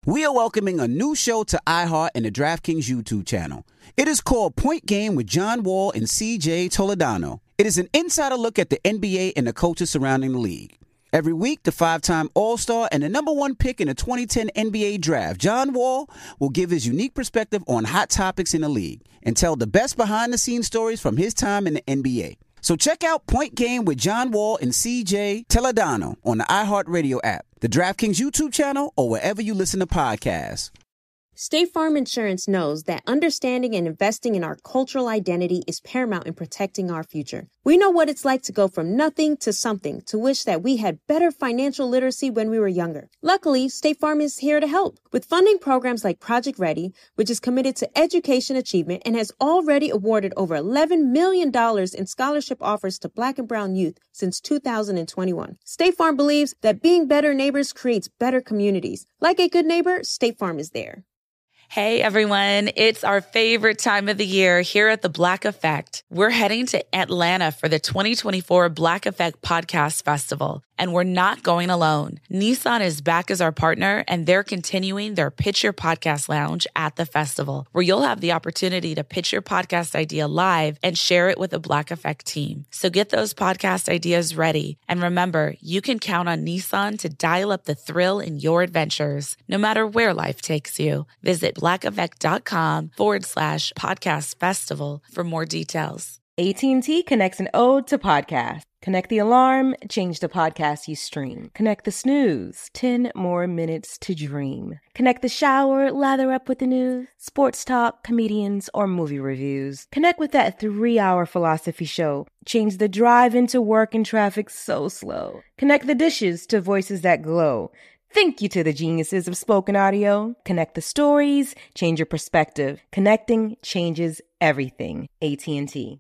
We are welcoming a new show to iHeart and the DraftKings YouTube channel. It is called Point Game with John Wall and CJ Toledano. It is an insider look at the NBA and the coaches surrounding the league. Every week, the 5-time All-Star and the number one pick in the 2010 NBA Draft, John Wall, will give his unique perspective on hot topics in the league and tell the best behind-the-scenes stories from his time in the NBA. So check out Point Game with John Wall and CJ Toledano on the iHeartRadio app, the DraftKings YouTube channel, or wherever you listen to podcasts. State Farm Insurance knows that understanding and investing in our cultural identity is paramount in protecting our future. We know what it's like to go from nothing to something, to wish that we had better financial literacy when we were younger. Luckily, State Farm is here to help with funding programs like Project Ready, which is committed to education achievement and has already awarded over $11 million in scholarship offers to Black and Brown youth since 2021. State Farm believes that being better neighbors creates better communities. Like a good neighbor, State Farm is there. Hey everyone, it's our favorite time of the year here at The Black Effect. We're heading to Atlanta for the 2024 Black Effect Podcast Festival, and we're not going alone. Nissan is back as our partner, and they're continuing their Pitch Your Podcast Lounge at the festival, where you'll have the opportunity to pitch your podcast idea live and share it with the Black Effect team. So get those podcast ideas ready. And remember, you can count on Nissan to dial up the thrill in your adventures, no matter where life takes you. Visit blackeffect.com/podcast festival for more details. AT&T connects an ode to podcast. Connect the alarm, change the podcast you stream. Connect the snooze, 10 more minutes to dream. Connect the shower, lather up with the news, sports talk, comedians, or movie reviews. Connect with that 3-hour philosophy show. Change the drive into work and traffic so slow. Connect the dishes to voices that glow. Thank you to the geniuses of spoken audio. Connect the stories, change your perspective. Connecting changes everything. AT&T.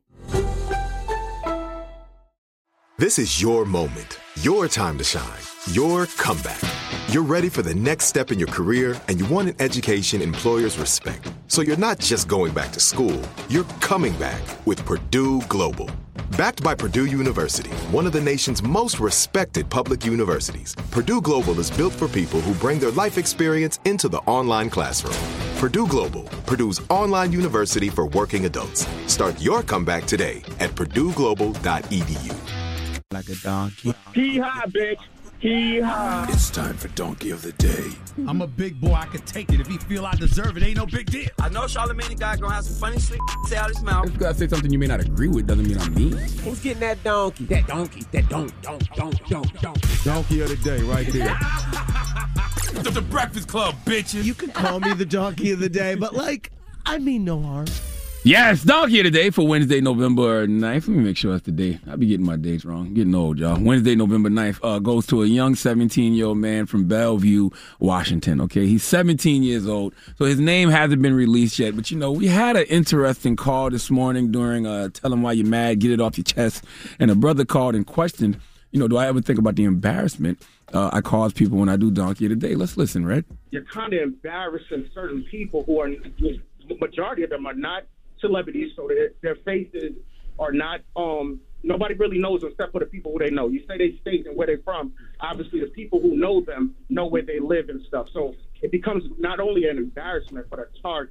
This is your moment, your time to shine, your comeback. You're ready for the next step in your career, and you want an education employers respect. So you're not just going back to school, you're coming back with Purdue Global. Backed by Purdue University, one of the nation's most respected public universities, Purdue Global is built for people who bring their life experience into the online classroom. Purdue Global, Purdue's online university for working adults. Start your comeback today at purdueglobal.edu. Like a donkey. Hee-haw, bitch. Hee-haw. It's time for Donkey of the Day. I'm a big boy. I can take it. If he feel I deserve it, ain't no big deal. I know Charlamagne guy gonna have some funny shit say out his mouth. If you gotta say something you may not agree with, doesn't mean I'm mean. Who's getting that donkey? That donkey. That don't. Donkey of the Day right there. The Breakfast Club, bitches. You can call me the Donkey of the Day, but I mean no harm. Yes, Donkey of the Day for Wednesday, November 9th. Let me make sure it's the day. I be getting my dates wrong. I'm getting old, y'all. Wednesday, November 9th goes to a young 17-year-old man from Bellevue, Washington, okay? He's 17 years old, so his name hasn't been released yet. But, we had an interesting call this morning during Tell Him Why You're Mad, Get It Off Your Chest. And a brother called and questioned, do I ever think about the embarrassment I cause people when I do Donkey of the Day? Let's listen, Red. You're kind of embarrassing certain people who are, the majority of them are not celebrities, so their faces are not, nobody really knows them except for the people who they know. You say they state and where they're from, obviously the people who know them know where they live and stuff. So it becomes not only an embarrassment, but a target.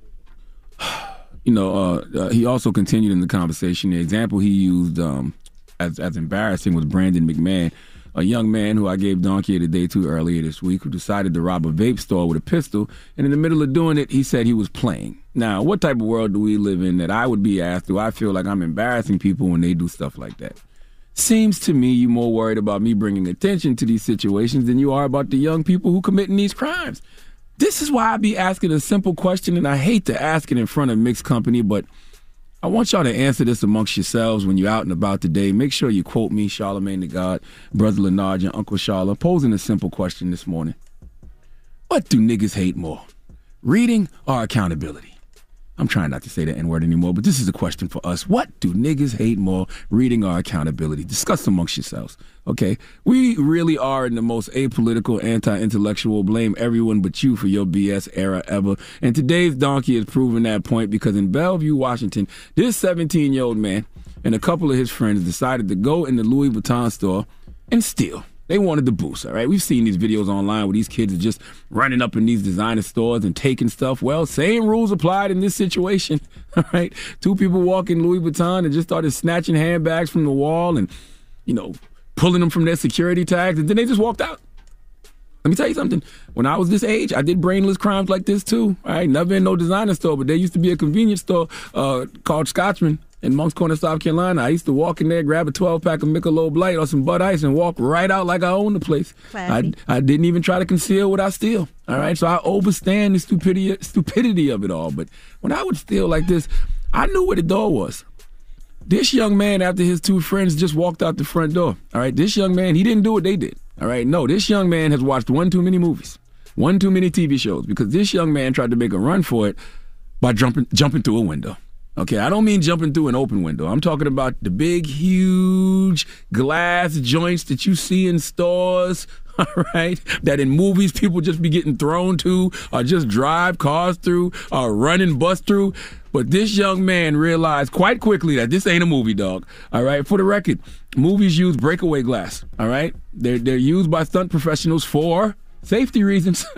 He also continued in the conversation. The example he used as embarrassing was Brandon McMahon, a young man who I gave Donkey of the Day to earlier this week, who decided to rob a vape store with a pistol, and in the middle of doing it, he said he was playing. Now, what type of world do we live in that I would be asked, do I feel like I'm embarrassing people when they do stuff like that? Seems to me you're more worried about me bringing attention to these situations than you are about the young people who committing these crimes. This is why I be asking a simple question, and I hate to ask it in front of mixed company, but I want y'all to answer this amongst yourselves when you're out and about today. Make sure you quote me, Charlamagne the God, Brother Lenard, and Uncle Charla, posing a simple question this morning. What do niggas hate more, reading or accountability? I'm trying not to say the N-word anymore, but this is a question for us. What do niggas hate more, reading or accountability? Discuss amongst yourselves, okay? We really are in the most apolitical, anti-intellectual, blame everyone but you for your BS era ever. And today's Donkey has proven that point because in Bellevue, Washington, this 17-year-old man and a couple of his friends decided to go in the Louis Vuitton store and steal. They wanted the boost, all right? We've seen these videos online where these kids are just running up in these designer stores and taking stuff. Well, same rules applied in this situation, all right? 2 people walking Louis Vuitton and just started snatching handbags from the wall and, pulling them from their security tags, and then they just walked out. Let me tell you something. When I was this age, I did brainless crimes like this too, all right? Never in no designer store, but there used to be a convenience store called Scotchman in Moncks Corner, South Carolina. I used to walk in there, grab a 12-pack of Michelob Light or some Bud Ice and walk right out like I owned the place. I didn't even try to conceal what I steal, all right? So I understand the stupidity of it all. But when I would steal like this, I knew where the door was. This young man, after his 2 friends just walked out the front door, all right? This young man, he didn't do what they did, all right? No, this young man has watched one too many movies, one too many TV shows, because this young man tried to make a run for it by jumping through a window. Okay, I don't mean jumping through an open window. I'm talking about the big, huge glass joints that you see in stores, all right, that in movies people just be getting thrown to or just drive cars through or run and bust through. But this young man realized quite quickly that this ain't a movie, dog. All right, for the record, movies use breakaway glass, all right? They're used by stunt professionals for safety reasons.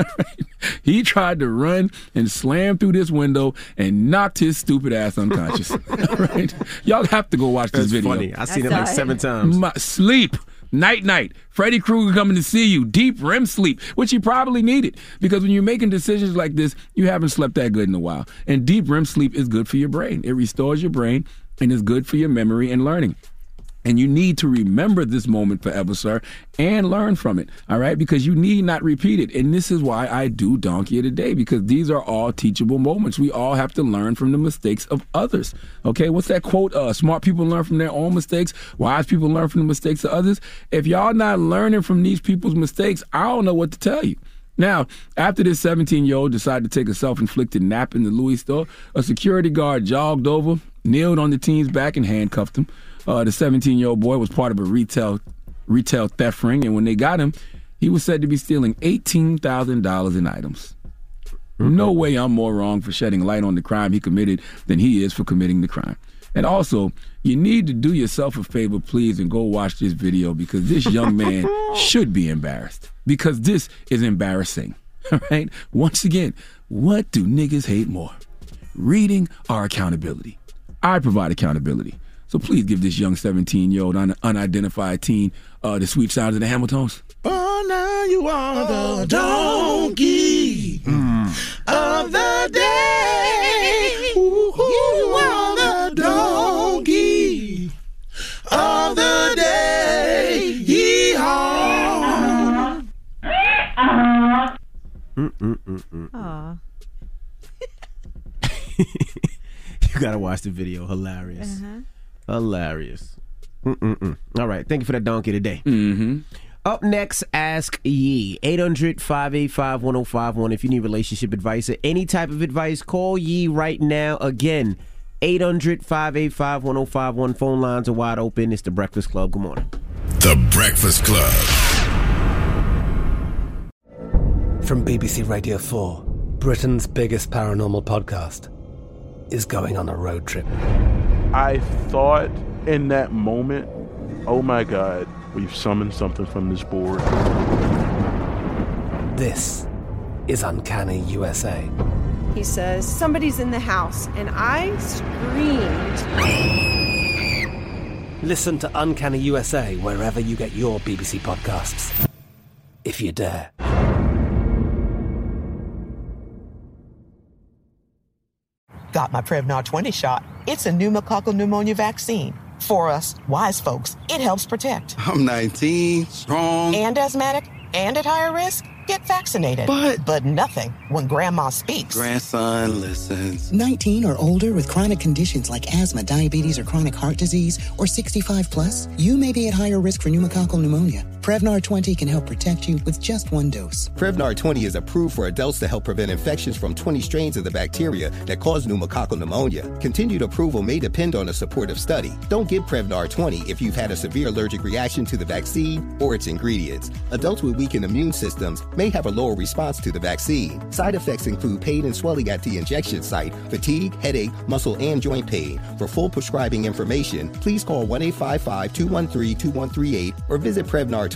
He tried to run and slam through this window and knocked his stupid ass unconscious. Right? Y'all have to go watch this video. Funny. I've seen it like 7 times. Sleep. Night. Freddy Krueger coming to see you. Deep REM sleep, which you probably needed. Because when you're making decisions like this, you haven't slept that good in a while. And deep REM sleep is good for your brain. It restores your brain and is good for your memory and learning. And you need to remember this moment forever, sir, and learn from it, all right? Because you need not repeat it. And this is why I do Donkey of the Day, because these are all teachable moments. We all have to learn from the mistakes of others, okay? What's that quote? Smart people learn from their own mistakes. Wise people learn from the mistakes of others. If y'all not learning from these people's mistakes, I don't know what to tell you. Now, after this 17-year-old decided to take a self-inflicted nap in the Louis store, a security guard jogged over, kneeled on the teen's back, and handcuffed him. The 17-year-old boy was part of a retail theft ring, and when they got him, he was said to be stealing $18,000 in items. No way I'm more wrong for shedding light on the crime he committed than he is for committing the crime. And also, you need to do yourself a favor, please, and go watch this video, because this young man should be embarrassed, because this is embarrassing. All right? Once again, what do niggas hate more? Reading or accountability? I provide accountability. So please give this young 17-year-old unidentified teen the sweet sounds of the Hamiltones. Oh, now you are the donkey of the day. Ooh, you are the donkey of the day. Yee-haw. Aww. You gotta watch the video. Hilarious. Hilarious. All right. Thank you for that donkey today. Up next, Ask Yee. 800-585-1051. If you need relationship advice or any type of advice, call Yee right now. Again, 800-585-1051. Phone lines are wide open. It's The Breakfast Club. Good morning. The Breakfast Club. From BBC Radio 4, Britain's biggest paranormal podcast is going on a road trip. I thought in that moment, oh my God, we've summoned something from this board. This is Uncanny USA. He says, somebody's in the house, and I screamed. Listen to Uncanny USA wherever you get your BBC podcasts, if you dare. Got my Prevnar 20 shot. It's a pneumococcal pneumonia vaccine. For us, wise folks, it helps protect. I'm 19, strong. And asthmatic, and at higher risk. Get vaccinated. But nothing when grandma speaks. Grandson listens. 19 or older with chronic conditions like asthma, diabetes, or chronic heart disease, or 65 plus, you may be at higher risk for pneumococcal pneumonia. Prevnar 20 can help protect you with just one dose. Prevnar 20 is approved for adults to help prevent infections from 20 strains of the bacteria that cause pneumococcal pneumonia. Continued approval may depend on a supportive study. Don't give Prevnar 20 if you've had a severe allergic reaction to the vaccine or its ingredients. Adults with weakened immune systems may have a lower response to the vaccine. Side effects include pain and swelling at the injection site, fatigue, headache, muscle, and joint pain. For full prescribing information, please call 1-855-213-2138 or visit Prevnar20.com.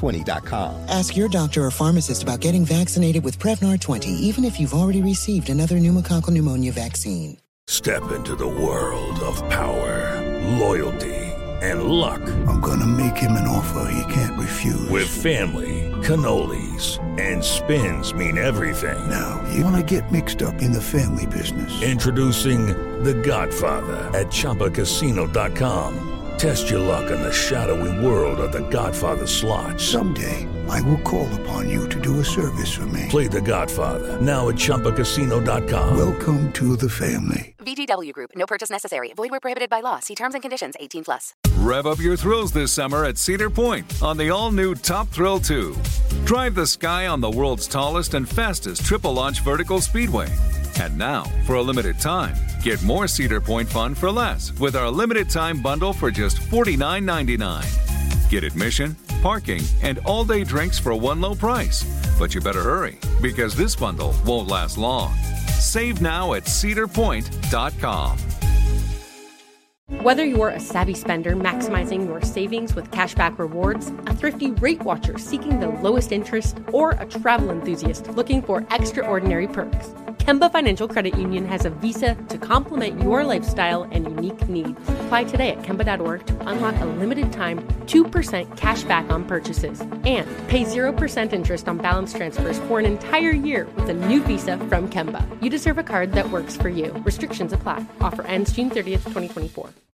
Prevnar20.com. Ask your doctor or pharmacist about getting vaccinated with Prevnar 20, even if you've already received another pneumococcal pneumonia vaccine. Step into the world of power, loyalty, and luck. I'm gonna make him an offer he can't refuse. With family, cannolis, and spins mean everything. Now, you wanna get mixed up in the family business. Introducing The Godfather at ChumbaCasino.com. Test your luck in the shadowy world of The Godfather slot. Someday, I will call upon you to do a service for me. Play The Godfather, now at ChumbaCasino.com. Welcome to the family. VGW Group. No purchase necessary. Void where prohibited by law. See terms and conditions. 18+. Rev up your thrills this summer at Cedar Point on the all-new Top Thrill 2. Drive the sky on the world's tallest and fastest triple-launch vertical speedway. And now, for a limited time, get more Cedar Point fun for less with our limited-time bundle for just $49.99. Get admission, parking, and all-day drinks for one low price. But you better hurry, because this bundle won't last long. Save now at cedarpoint.com. Whether you're a savvy spender maximizing your savings with cashback rewards, a thrifty rate watcher seeking the lowest interest, or a travel enthusiast looking for extraordinary perks, Kemba Financial Credit Union has a visa to complement your lifestyle and unique needs. Apply today at Kemba.org to unlock a limited-time 2% cash back on purchases and pay 0% interest on balance transfers for an entire year with a new visa from Kemba. You deserve a card that works for you. Restrictions apply. Offer ends June 30th, 2024.